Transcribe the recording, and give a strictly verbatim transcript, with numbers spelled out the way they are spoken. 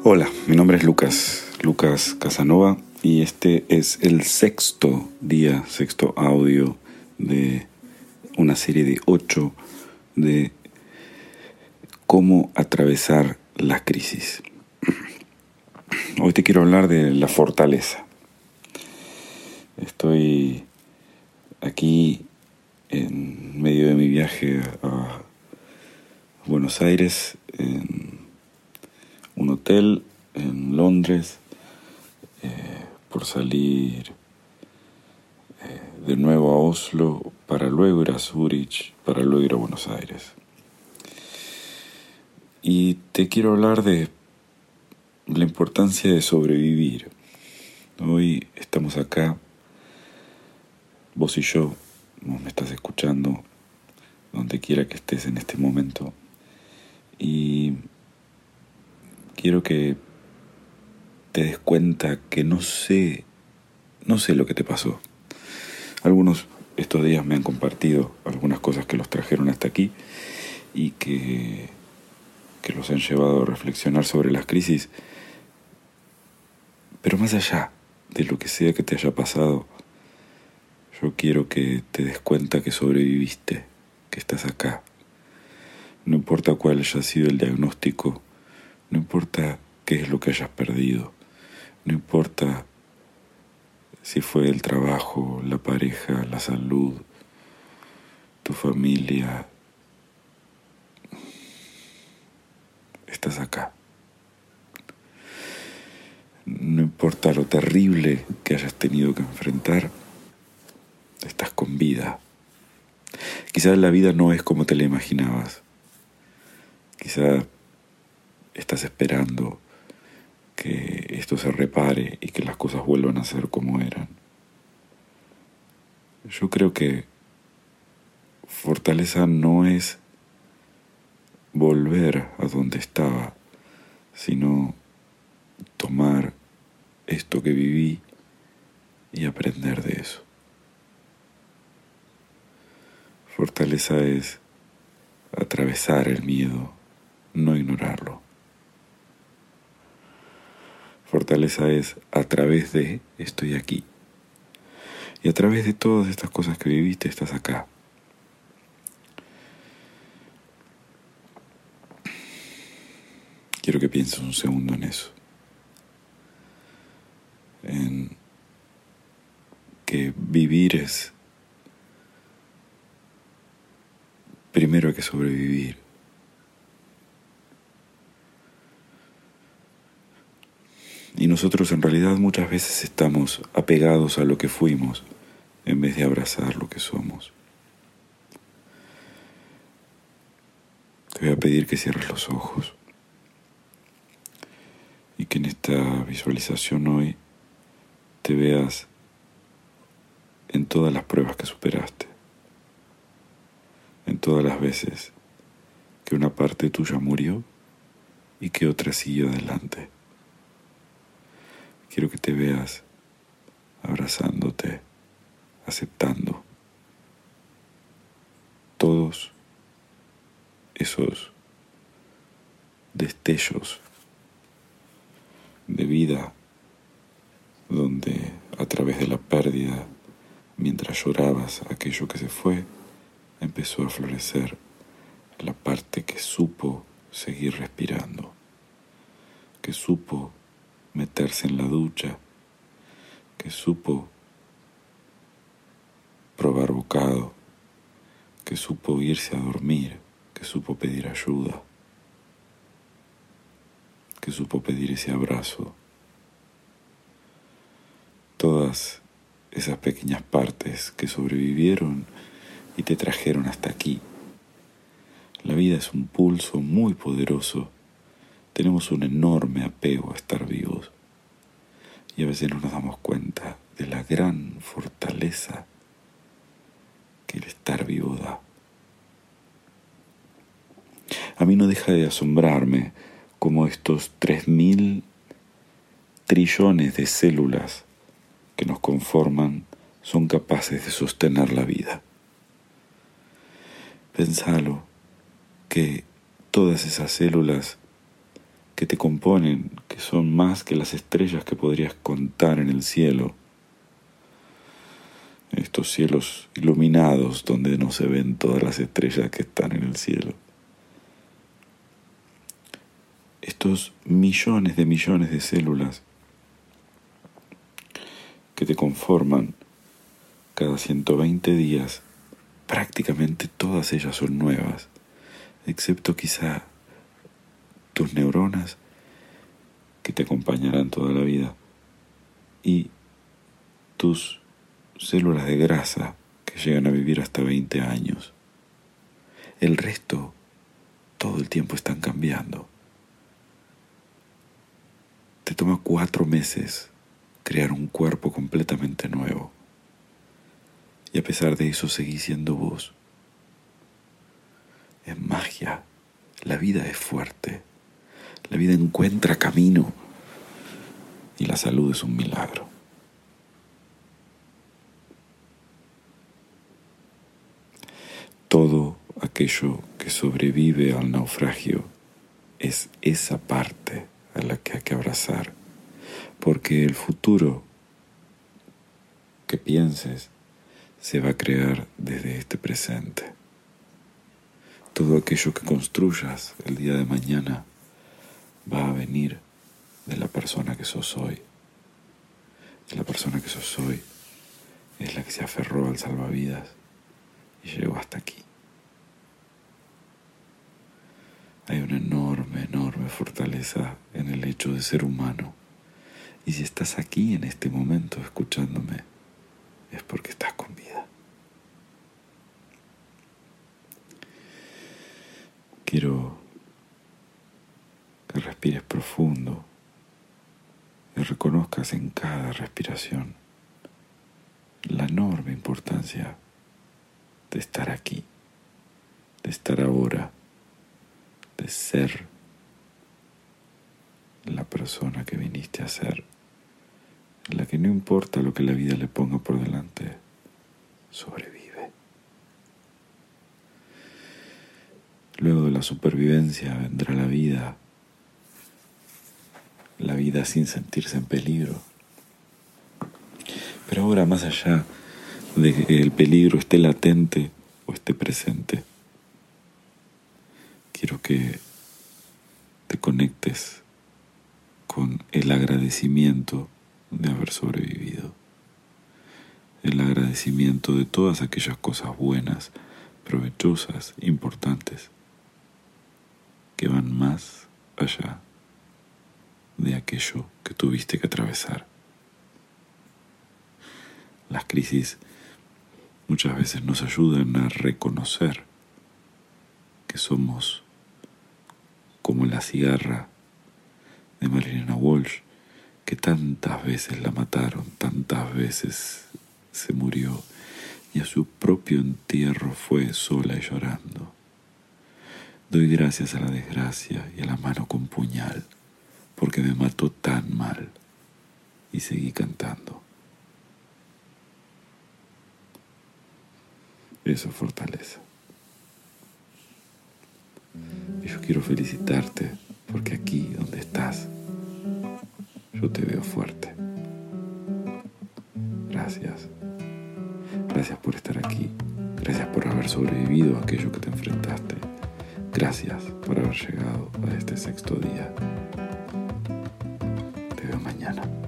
Hola, mi nombre es Lucas, Lucas Casanova, y este es el sexto día, sexto audio de una serie de ocho de cómo atravesar la crisis. Hoy te quiero hablar de la fortaleza. Estoy aquí en medio de mi viaje a Buenos Aires, en un hotel en Londres, eh, por salir eh, de nuevo a Oslo, para luego ir a Zúrich, para luego ir a Buenos Aires. Y te quiero hablar de la importancia de sobrevivir. Hoy estamos acá, vos y yo, vos me estás escuchando donde quiera que estés en este momento, y quiero que te des cuenta que no sé, no sé lo que te pasó. Algunos estos días me han compartido algunas cosas que los trajeron hasta aquí y que, que los han llevado a reflexionar sobre las crisis. Pero más allá de lo que sea que te haya pasado, yo quiero que te des cuenta que sobreviviste, que estás acá. No importa cuál haya sido el diagnóstico, no importa qué es lo que hayas perdido, no importa si fue el trabajo, la pareja, la salud, tu familia, estás acá. No importa lo terrible que hayas tenido que enfrentar, estás con vida. Quizás la vida no es como te la imaginabas. Quizás estás esperando que esto se repare y que las cosas vuelvan a ser como eran. Yo creo que fortaleza no es volver a donde estaba, sino tomar esto que viví y aprender de eso. Fortaleza es atravesar el miedo, no ignorarlo. Fortaleza es a través de estoy aquí. Y a través de todas estas cosas que viviste estás acá. Quiero que pienses un segundo en eso. En que vivir es primero hay que sobrevivir. Y nosotros en realidad muchas veces estamos apegados a lo que fuimos en vez de abrazar lo que somos. Te voy a pedir que cierres los ojos y que en esta visualización hoy te veas en todas las pruebas que superaste, en todas las veces que una parte tuya murió y que otra siguió adelante. Quiero que te veas abrazándote, aceptando todos esos destellos de vida donde a través de la pérdida, mientras llorabas aquello que se fue, empezó a florecer la parte que supo seguir respirando, que supo meterse en la ducha, que supo probar bocado, que supo irse a dormir, que supo pedir ayuda, que supo pedir ese abrazo. Todas esas pequeñas partes que sobrevivieron y te trajeron hasta aquí. La vida es un pulso muy poderoso. Tenemos un enorme apego a estar vivos y a veces no nos damos cuenta de la gran fortaleza que el estar vivo da. A mí no deja de asombrarme cómo estos tres mil trillones de células que nos conforman son capaces de sostener la vida. Pensalo, que todas esas células que te componen, que son más que las estrellas que podrías contar en el cielo. Estos cielos iluminados donde no se ven todas las estrellas que están en el cielo. Estos millones de millones de células que te conforman cada ciento veinte días, prácticamente todas ellas son nuevas, excepto quizá tus neuronas que te acompañarán toda la vida y tus células de grasa que llegan a vivir hasta veinte años. El resto todo el tiempo están cambiando. Te toma cuatro meses crear un cuerpo completamente nuevo. Y a pesar de eso seguís siendo vos. Es magia. La vida es fuerte. La vida encuentra camino. Y la salud es un milagro. Todo aquello que sobrevive al naufragio es esa parte a la que hay que abrazar. Porque el futuro que pienses se va a crear desde este presente. Todo aquello que construyas el día de mañana va a venir de la persona que sos hoy. Y la persona que sos hoy es la que se aferró al salvavidas y llegó hasta aquí. Hay una enorme, enorme fortaleza en el hecho de ser humano. Y si estás aquí en este momento escuchándome, es porque estás con vida. Quiero que respires profundo y reconozcas en cada respiración la enorme importancia de estar aquí, de estar ahora, de ser la persona que viniste a ser, la que no importa lo que la vida le ponga por delante, sobrevive. Luego de la supervivencia vendrá la vida, la vida sin sentirse en peligro. Pero ahora, más allá de que el peligro esté latente o esté presente, quiero que te conectes con el agradecimiento de haber sobrevivido, el agradecimiento de todas aquellas cosas buenas, provechosas, importantes, que van más allá de aquello que tuviste que atravesar. Las crisis muchas veces nos ayudan a reconocer que somos como la cigarra de Marilyn Walsh, que tantas veces la mataron, tantas veces se murió y a su propio entierro fue sola y llorando. Doy gracias a la desgracia y a la mano con puñal, porque me mató tan mal, y seguí cantando. Eso es fortaleza. Y yo quiero felicitarte, porque aquí donde estás, yo te veo fuerte. Gracias. Gracias por estar aquí. Gracias por haber sobrevivido a aquello que te enfrentaste. Gracias por haber llegado a este sexto día. Te veo mañana.